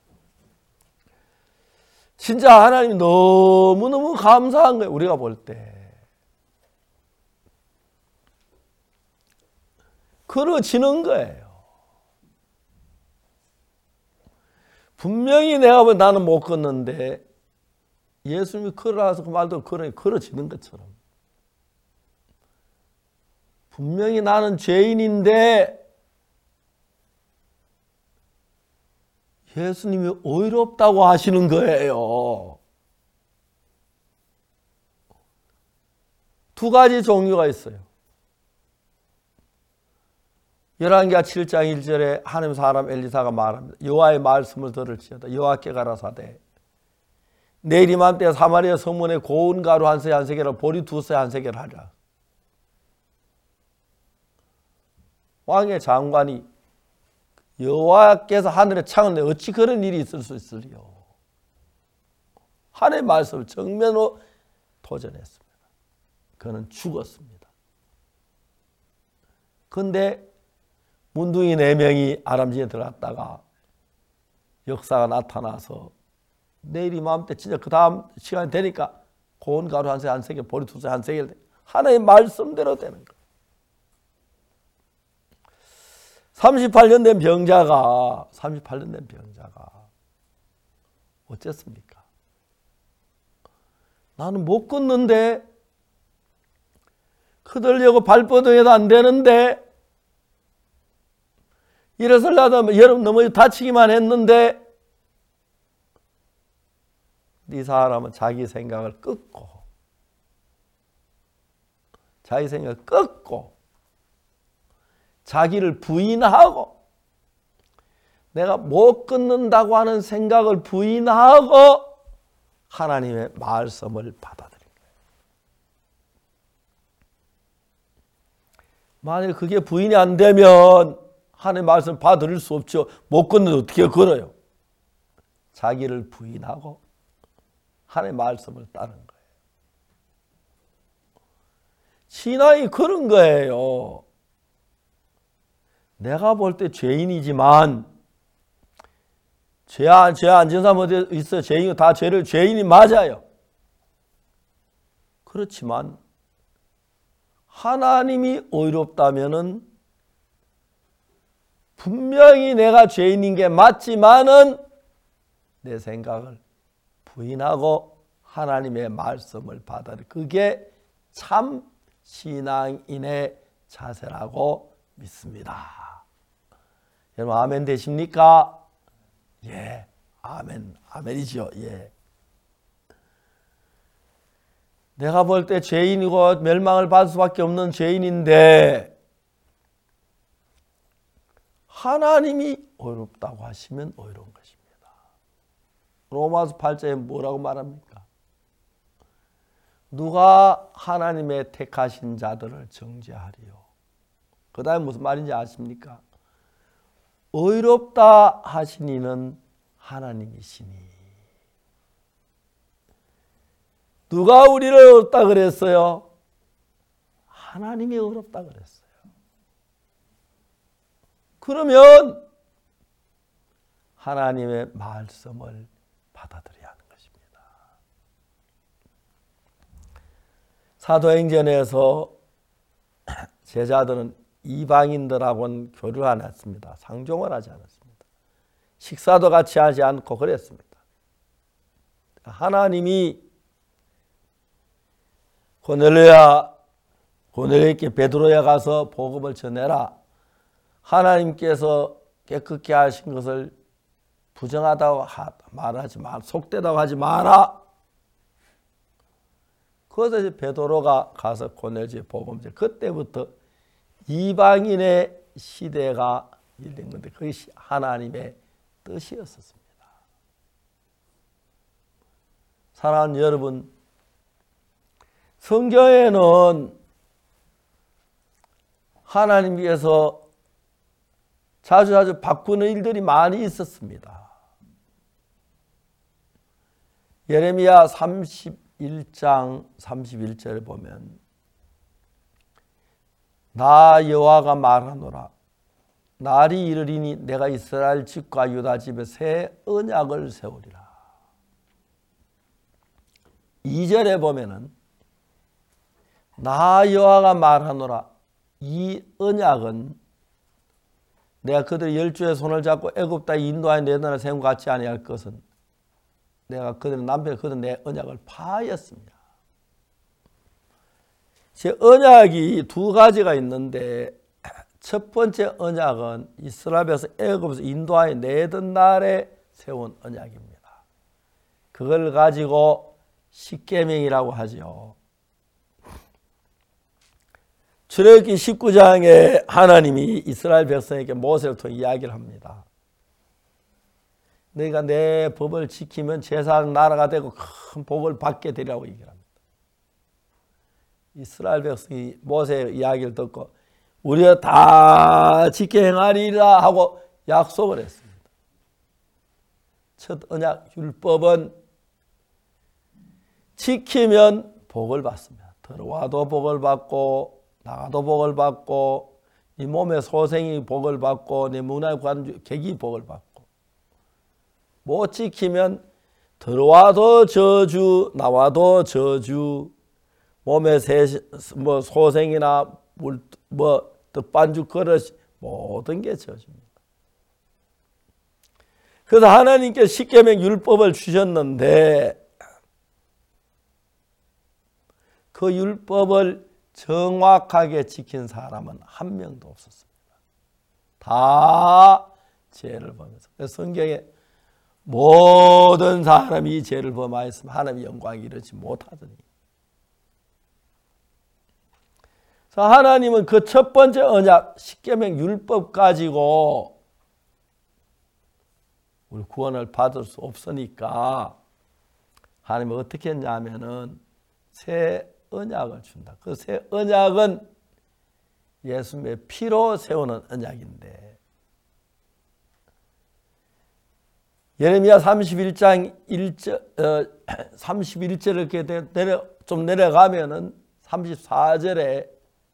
진짜 하나님이 너무너무 감사한 거예요. 우리가 볼 때 걸어지는 거예요. 분명히 내가 볼 나는 못 걷는데 예수님이 걸어와서 그 말도 걸으니 걸어지는 것처럼 분명히 나는 죄인인데 예수님이 의롭다고 하시는 거예요. 두 가지 종류가 있어요. 열왕기하 칠 장 일 절에 하나님 사람 엘리사가 말합니다. 여호와의 말씀을 들을지어다. 여호와께 가라사대 내일 이맘때 사마리아 성문에 고운 가루 한 세 한 세겔을 보리 두 세 한 세겔 하라. 왕의 장관이 여호와께서 하늘에 창을 내 어찌 그런 일이 있을 수 있으리요. 하나님의 말씀을 정면으로 도전했습니다. 그는 죽었습니다. 그런데 문둥이 네 명이 아람지에 들어갔다가 역사가 나타나서 내일 이맘때 진짜 그 다음 시간이 되니까 고운 가루 한 세, 한 세겔, 보리 두 세, 한 세겔. 하나님의 말씀대로 되는 거예요. 삼십팔 년 된 병자가, 삼십팔 년 된 병자가 어쨌습니까? 나는 못 걷는데, 흔들려고 발버둥해도 안 되는데, 일어서려다 여러분 넘어 다치기만 했는데, 이 사람은 자기 생각을 끊고, 자기 생각을 끊고, 자기를 부인하고, 내가 못 끊는다고 하는 생각을 부인하고 하나님의 말씀을 받아들인 거예요. 만일 그게 부인이 안 되면 하나님의 말씀을 받아들일 수 없죠. 못 끊는데 어떻게 걸어요? 자기를 부인하고 하나님의 말씀을 따른 거예요. 신앙이 그런 거예요. 내가 볼 때 죄인이지만, 죄 안, 죄 안 지은 사람 어디 있어? 죄인이 다 죄를, 죄인이 맞아요. 그렇지만, 하나님이 의롭다면은, 분명히 내가 죄인인 게 맞지만은, 내 생각을 부인하고 하나님의 말씀을 받아들이. 그게 참 신앙인의 자세라고 믿습니다. 여러분 아멘 되십니까? 예, 아멘, 아멘이죠. 예. 내가 볼 때 죄인이고 멸망을 받을 수밖에 없는 죄인인데 하나님이 의롭다고 하시면 의로운 것입니다. 로마서 팔 장에 뭐라고 말합니까? 누가 하나님의 택하신 자들을 정죄하리요? 그 다음에 무슨 말인지 아십니까? 의롭다 하시니는 하나님이시니. 누가 우리를 의롭다 그랬어요? 하나님이 의롭다 그랬어요. 그러면 하나님의 말씀을 받아들여야 하는 것입니다. 사도행전에서 제자들은 이방인들하고는 교류를 안 했습니다. 상종을 하지 않았습니다. 식사도 같이 하지 않고 그랬습니다. 하나님이 고넬료야, 고넬료에게 베드로야 가서 복음을 전해라. 하나님께서 깨끗게 하신 것을 부정하다고 말하지 마, 속되다고 하지 마라. 그래서 이제 베드로가 가서 고넬료에 복음을 전해. 그때부터 이방인의 시대가 열린 건데 그것이 하나님의 뜻이었습니다. 사랑하는 여러분, 성경에는 하나님께서 자주자주 바꾸는 일들이 많이 있었습니다. 예레미야 삼십일 장 삼십일 절에 보면 나 여호와가 말하노라. 날이 이르리니 내가 이스라엘 집과 유다 집에 새 언약을 세우리라. 이 절에 보면은 나 여호와가 말하노라. 이 언약은 내가 그들의 열주의 손을 잡고 애굽 땅에 인도하여 내 나라를 세운 것 같지 아니할 것은 내가 그들의 남편 그들은 내 언약을 파하였습니다. 제 언약이 두 가지가 있는데 첫 번째 언약은 이스라엘에서 애굽에서 인도하여 내던 날에 세운 언약입니다. 그걸 가지고 십계명이라고 하죠. 출애굽기 십구 장에 하나님이 이스라엘 백성에게 모세를 통해 이야기를 합니다. 너희가 내 법을 지키면 제사장 나라가 되고 큰 복을 받게 되리라고 얘기를 합니다. 이스라엘 백성이 모세의 이야기를 듣고 우리가 다 지켜 행하리라 하고 약속을 했습니다. 첫 언약 율법은 지키면 복을 받습니다. 들어와도 복을 받고 나가도 복을 받고 네 몸의 소생이 복을 받고 네 문화에 관한 객이 복을 받고 못 지키면 들어와도 저주, 나와도 저주, 몸에 새, 뭐 소생이나 물, 뭐 떡반죽 그릇 모든 게 저주입니다. 그래서 하나님께 십계명 율법을 주셨는데 그 율법을 정확하게 지킨 사람은 한 명도 없었습니다. 다 죄를 범해서. 그래서 성경에 모든 사람이 죄를 범하였으면 하나님의 영광이 이르지 못하더니. 그래서 하나님은 그 첫 번째 언약 십계명 율법 가지고 우리 구원을 받을 수 없으니까 하나님은 어떻게 했냐면은 새 언약을 준다. 그 새 언약은 예수님의 피로 세우는 언약인데 예레미야 삼십일 장 일 절, 어, 삼십일 절을 이렇게 내려, 좀 내려가면은 삼십사 절에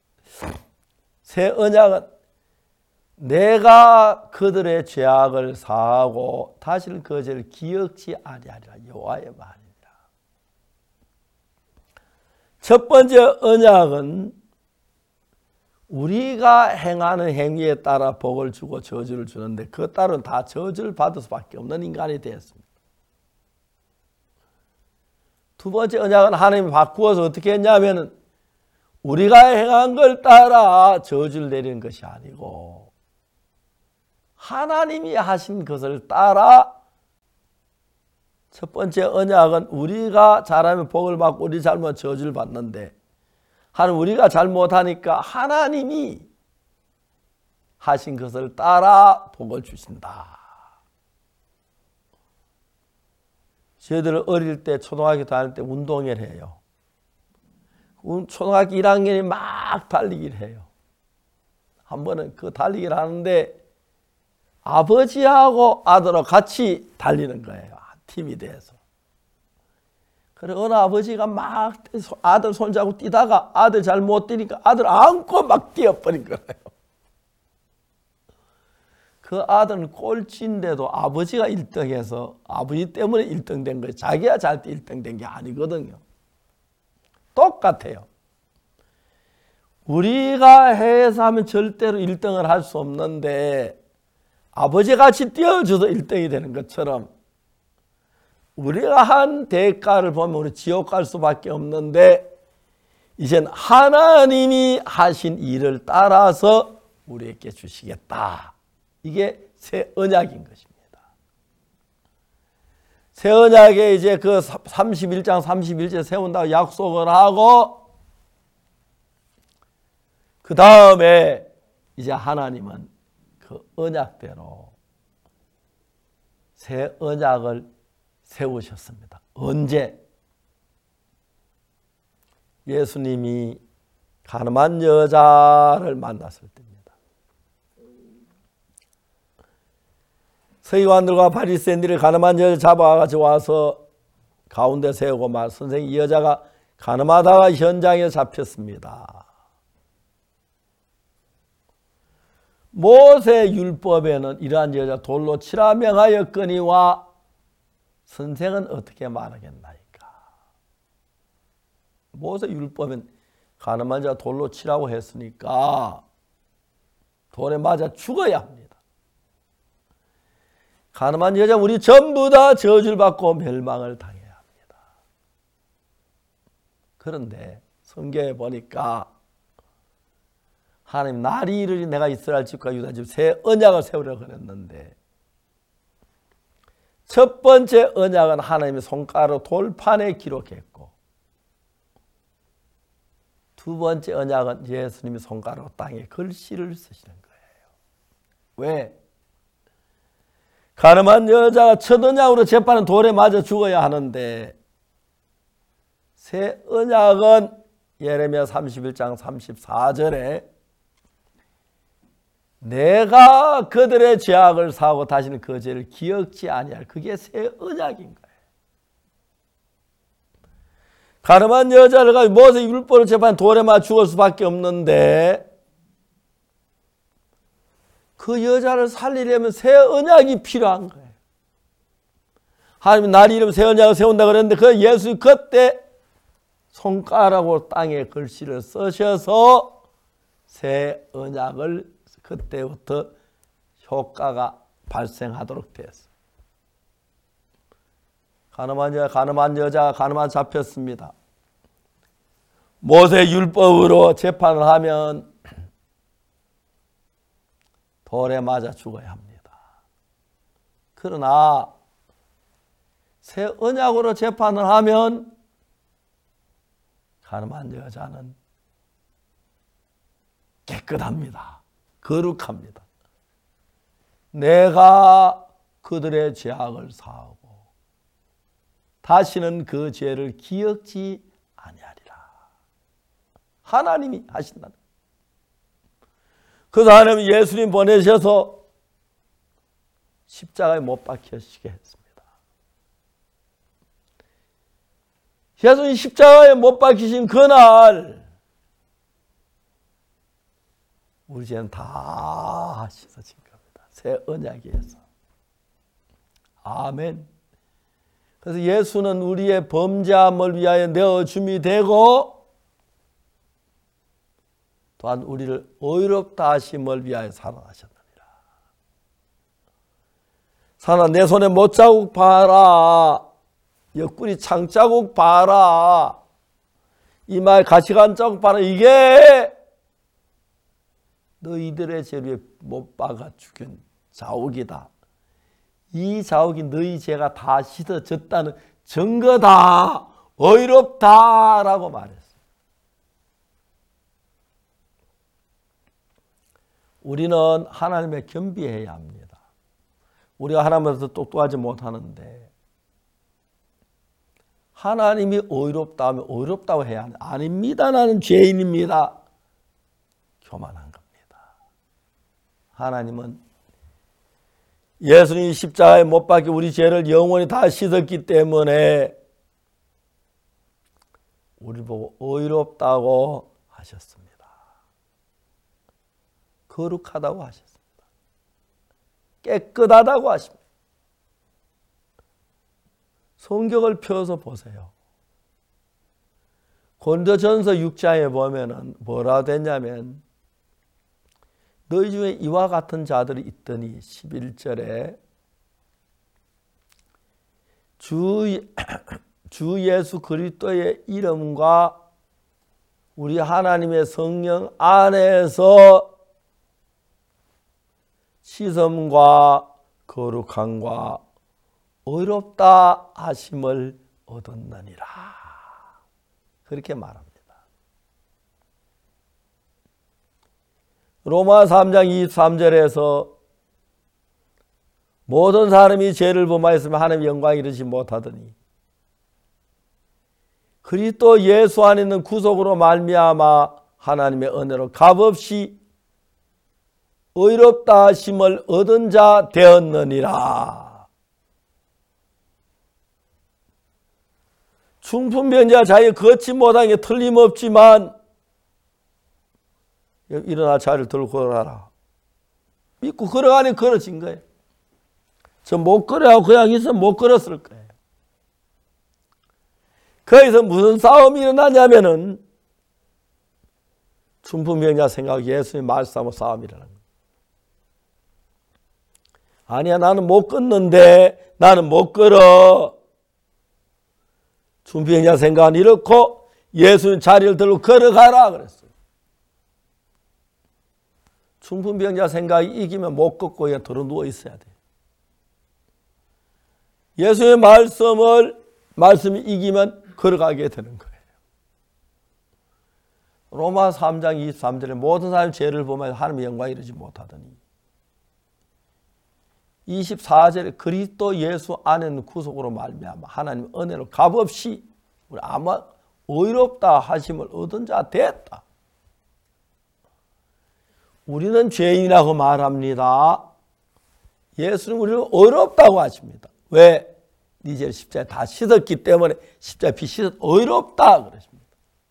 새 언약은 내가 그들의 죄악을 사하고 다시는 그 죄를 기억지 아니하리라. 여호와의 말이니라. 첫 번째 언약은 우리가 행하는 행위에 따라 복을 주고 저주를 주는데 그 따른 다 저주를 받을 수밖에 없는 인간이 되었습니다. 두 번째 언약은 하나님이 바꾸어서 어떻게 했냐면 우리가 행한 걸 따라 저주를 내리는 것이 아니고 하나님이 하신 것을 따라 첫 번째 언약은 우리가 잘하면 복을 받고 우리 잘못하면 저주를 받는데 하나님 우리가 잘못하니까 하나님이 하신 것을 따라 복을 주신다. 저희들 어릴 때 초등학교 다닐 때 운동회를 해요. 초등학교 일 학년이 막 달리기를 해요. 한 번은 그 달리기를 하는데 아버지하고 아들하고 같이 달리는 거예요. 팀이 돼서. 그리고 어느 아버지가 막 아들 손잡고 뛰다가 아들 잘 못 뛰니까 아들 안고 막 뛰어버린 거예요. 그 아들은 꼴찌인데도 아버지가 일 등해서 아버지 때문에 일 등 된 거예요. 자기가 잘 때 일 등 된 게 아니거든요. 똑같아요. 우리가 해서 하면 절대로 일 등을 할 수 없는데 아버지 같이 뛰어줘도 일 등이 되는 것처럼 우리가 한 대가를 보면 우리 지옥 갈 수밖에 없는데 이젠 하나님이 하신 일을 따라서 우리에게 주시겠다. 이게 새 언약인 것입니다. 새 언약에 이제 그 삼십일 장 삼십일 절 세운다고 약속을 하고 그 다음에 이제 하나님은 그 언약대로 새 언약을 세우셨습니다. 언제? 예수님이 가늠한 여자를 만났을 때입니다. 서기관들과 바리새인들이 가늠한 여자 잡아가지고 와서 가운데 세우고 말 선생님 이 여자가 가늠하다가 현장에 잡혔습니다. 모세 율법에는 이러한 여자 돌로 치라 명하였거니와 선생은 어떻게 말하겠나이까? 모세 율법은 가늠한 자 돌로 치라고 했으니까 돌에 맞아 죽어야 합니다. 가늠한 여자 우리 전부 다 저주를 받고 멸망을 당해야 합니다. 그런데 성경에 보니까 하나님 날이 이르리 내가 이스라엘 집과 유다 집 새 언약을 세우려고 그랬는데 첫 번째 언약은 하나님의 손가락으로 돌판에 기록했고 두 번째 언약은 예수님이 손가락으로 땅에 글씨를 쓰시는 거예요. 왜? 가늠한 여자가 첫 언약으로 재판은 돌에 맞아 죽어야 하는데 새 언약은 예레미야 삼십일 장 삼십사 절에 내가 그들의 죄악을 사하고 다시는 그 죄를 기억지 아니할 그게 새 언약인 거예요. 가늠한 여자를 가지고 모세 율법을 재판 돌에 맞아 죽을 수밖에 없는데 그 여자를 살리려면 새 언약이 필요한 거예요. 하나님이 날 이름 새 언약을 세운다 그랬는데 그 예수 그때 손가락으로 땅에 글씨를 쓰셔서 새 언약을 그때부터 효과가 발생하도록 되었어요. 가늠한 여자, 가늠한 여자가 가늠한 잡혔습니다. 모세 율법으로 재판을 하면 돌에 맞아 죽어야 합니다. 그러나 새 언약으로 재판을 하면 가늠한 여자는 깨끗합니다. 거룩합니다. 내가 그들의 죄악을 사하고 다시는 그 죄를 기억지 아니하리라. 하나님이 하신다는. 그래서 하나님이 예수님 보내셔서 십자가에 못 박히시게 했습니다. 예수님 십자가에 못 박히신 그날 우리 죄는 다 씻어진 겁니다. 새 언약에서. 아멘. 그래서 예수는 우리의 범죄함을 위하여 내어줌이 되고 또한 우리를 의롭다 하심을 위하여 살아나셨느니라. 사나 내 손에 못자국 봐라. 옆구리 창자국 봐라. 이마에 가시관 자국 봐라. 이게 너희들의 죄를 못 박아 죽인 자욱이다. 이 자욱이 너희 죄가 다 씻어졌다는 증거다. 의롭다라고 말했어요. 우리는 하나님에 겸비해야 합니다. 우리가 하나님에서 똑똑하지 못하는데 하나님이 의롭다 하면 의롭다고 해야 하는 아닙니다. 나는 죄인입니다. 교만한 겁니다. 하나님은 예수님이 십자가에 못 박혀 우리 죄를 영원히 다 씻었기 때문에 우리 보고 의롭다고 하셨습니다. 거룩하다고 하셨습니다. 깨끗하다고 하십니다. 성경을 펴서 보세요. 고린도전서 육 장에 보면은 뭐라 됐냐면 너희 중에 이와 같은 자들이 있더니 십일 절에 주, 주 예수 그리스도의 이름과 우리 하나님의 성령 안에서 씻음과 거룩함과 의롭다 하심을 얻었느니라. 그렇게 말합니다. 로마 삼 장 이십삼 절에서 모든 사람이 죄를 범하였으면 하나님의 영광에 이르지 못하더니 그리스도 예수 안에 있는 구속으로 말미암아 하나님의 은혜로 값없이 의롭다 하심을 얻은 자 되었느니라. 중풍병자 자기 걷지 못한 게 틀림없지만 일어나 자리를 들고 걸어가라. 믿고 걸어가니 걸어진 거예요. 저 못 걸어가고 그냥 있으면 못 걸었을 거예요. 거기서 무슨 싸움이 일어나냐면은 중풍병자 생각 예수님 말씀하고 싸움이 일어나는 거예요. 아니야 나는 못 걷는데 나는 못 걸어. 중풍병자 생각은 이렇고 예수님 자리를 들고 걸어가라 그랬어요. 중풍병자 생각이 이기면 못 걷고 그냥 들어 누워 있어야 돼. 예수의 말씀을 말씀이 이기면 걸어가게 되는 거예요. 로마 삼 장 이십삼 절에 모든 사람이 죄를 범하여 하나님의 영광에 이르지 못하더니 이십사 절에 그리스도 예수 안에는 구속으로 말미암아 하나님 은혜로 값없이 우리 아마 의롭다 하심을 얻은 자 됐다. 우리는 죄인이라고 말합니다. 예수는 우리를 의롭다고 하십니다. 왜? 네 죄를 십자가에 다 씻었기 때문에 십자가에 피 씻었 의롭다 그러십니다.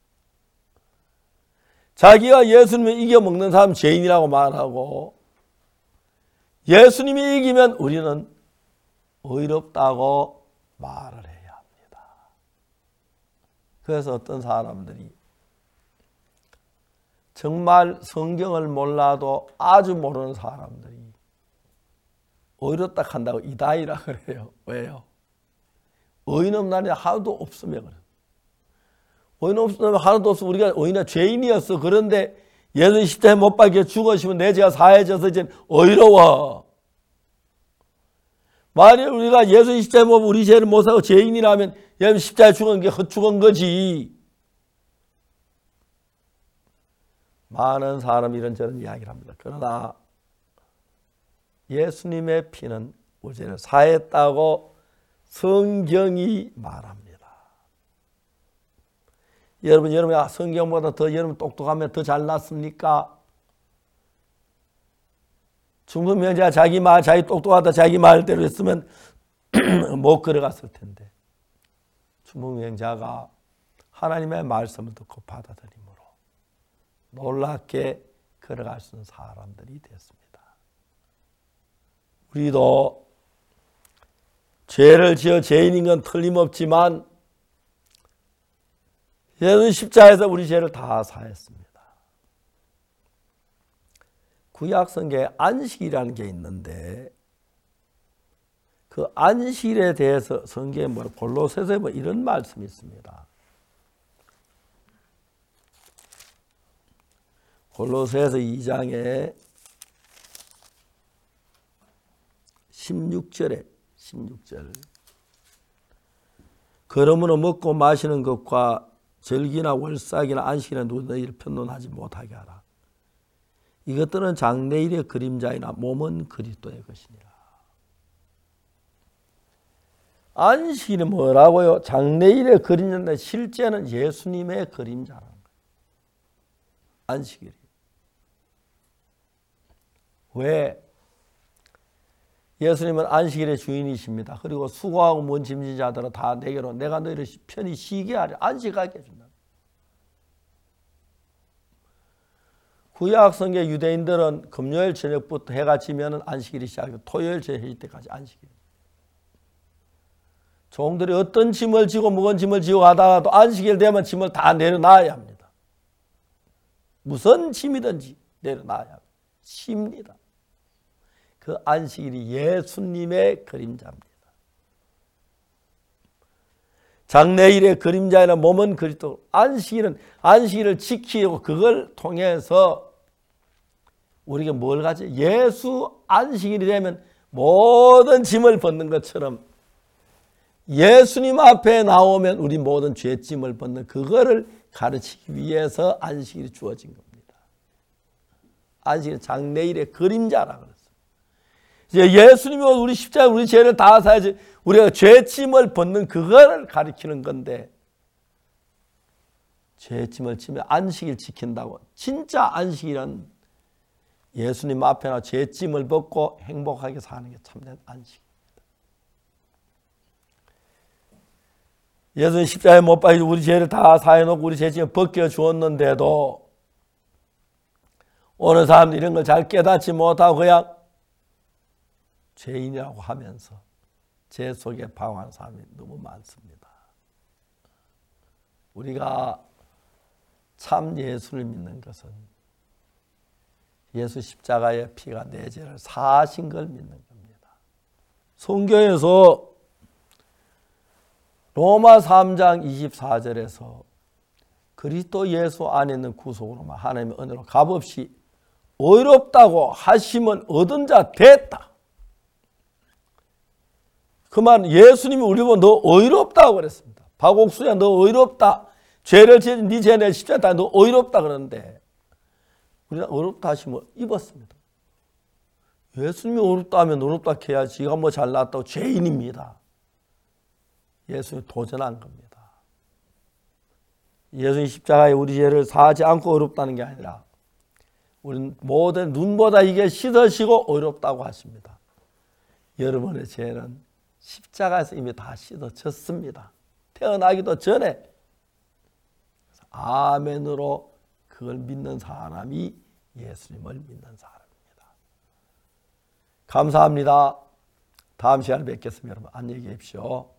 자기가 예수님을 이겨먹는 사람 죄인이라고 말하고 예수님이 이기면 우리는 의롭다고 말을 해야 합니다. 그래서 어떤 사람들이 정말 성경을 몰라도 아주 모르는 사람들이 오히려 딱 한다고 이다이라 그래요. 왜요? 의인 없는 날이 하나도 없으면 그래요. 의인 없으면 하나도 없어. 우리가 의인은 죄인이었어. 그런데 예수 십자가에 못 박혀 죽으시면 내 죄가 사해져서 이제 의로워. 만약 우리가 예수 십자가에 못 우리 죄를 못 사고 죄인이라면 예수 십자가에 죽은 게 헛죽은 거지. 많은 사람이 이런저런 이야기를 합니다. 그러나 예수님의 피는 우리 죄를 사했다고 성경이 말합니다. 여러분, 여러분이 성경보다 더 여러분 똑똑하면 더 잘났습니까? 중풍명자가 자기 말, 자기 똑똑하다 자기 말대로 했으면 못 걸어갔을 텐데 중풍명자가 하나님의 말씀을 듣고 받아들임으로 놀랍게 걸어갈 수 있는 사람들이 됐습니다. 우리도 죄를 지어 죄인인 건 틀림없지만 예수 십자가에서 우리 죄를 다 사했습니다. 구약 성경에 안식이라는 게 있는데 그 안식일에 대해서 성경에 뭐 골로새서에 뭐 이런 말씀이 있습니다. 골로새서 이 장에 십육 절에 십육 절 그러므로 먹고 마시는 것과 절기나 월삭이나 안식이나 너희를 편론하지 못하게 하라. 이것들은 장래일의 그림자이나 몸은 그리스도의 것이니라. 안식일이 뭐라고요? 장래일의 그림자인데 실제는 예수님의 그림자라는 거예요. 안식일이. 왜? 예수님은 안식일의 주인이십니다. 그리고 수고하고 먼 짐진 자들은 다 내게로 내가 너희를 편히 쉬게 하려 안식하게 해준다. 구약 성경 유대인들은 금요일 저녁부터 해가 지면 안식일이 시작되고 토요일 저녁 때까지 안식일. 종들이 어떤 짐을 지고 무거운 짐을 지고 가다가도 안식일 되면 짐을 다 내려놔야 합니다. 무슨 짐이든지 내려놔야 합니다. 쉽니다. 그 안식일이 예수님의 그림자입니다. 장래일의 그림자이나 몸은 그리스도. 안식일은 안식일을 지키고 그걸 통해서 우리가 뭘 가지? 예수 안식일이 되면 모든 짐을 벗는 것처럼 예수님 앞에 나오면 우리 모든 죄짐을 벗는 그거를 가르치기 위해서 안식일이 주어진 겁니다. 안식일은 장래일의 그림자라 그랬어요. 이제 예수님이 우리 십자가에 우리 죄를 다 사야지 우리가 죄짐을 벗는 그거를 가리키는 건데 죄짐을 지면 안식일 지킨다고. 진짜 안식일은 예수님 앞에나 죄짐을 벗고 행복하게 사는 게 참된 안식입니다. 예수님 십자가에 못 박혀 우리 죄를 다 사해놓고 우리 죄짐을 벗겨 주었는데도 오늘 사람들이 이런 걸 잘 깨닫지 못하고 그냥 죄인이라고 하면서 죄 속에 방황하는 사람이 너무 많습니다. 우리가 참 예수를 믿는 것은 예수 십자가의 피가 내 죄를 사하신 걸 믿는 겁니다. 성경에서 로마 삼 장 이십사 절에서 그리스도 예수 안에 있는 구속으로만 하나님의 은혜로 값없이 의롭다고 하심을 얻은 자 됐다. 그 말 예수님이 우리 보고 너 의롭다고 그랬습니다. 박옥수야 너 의롭다. 죄를 지은 네 죄는 십자가에 너 의롭다 그러는데 우리는 의롭다 하시면 입었습니다. 예수님이 의롭다 하면 의롭다 해야지. 지가 뭐 잘났다고 죄인입니다. 예수님이 도전한 겁니다. 예수님 십자가에 우리 죄를 사하지 않고 의롭다는 게 아니라 우리는 모든 눈보다 이게 씻으시고 의롭다고 하십니다. 여러분의 죄는 십자가에서 이미 다 씻어졌습니다. 태어나기도 전에. 아멘으로 그걸 믿는 사람이 예수님을 믿는 사람입니다. 감사합니다. 다음 시간에 뵙겠습니다. 여러분 안녕히 계십시오.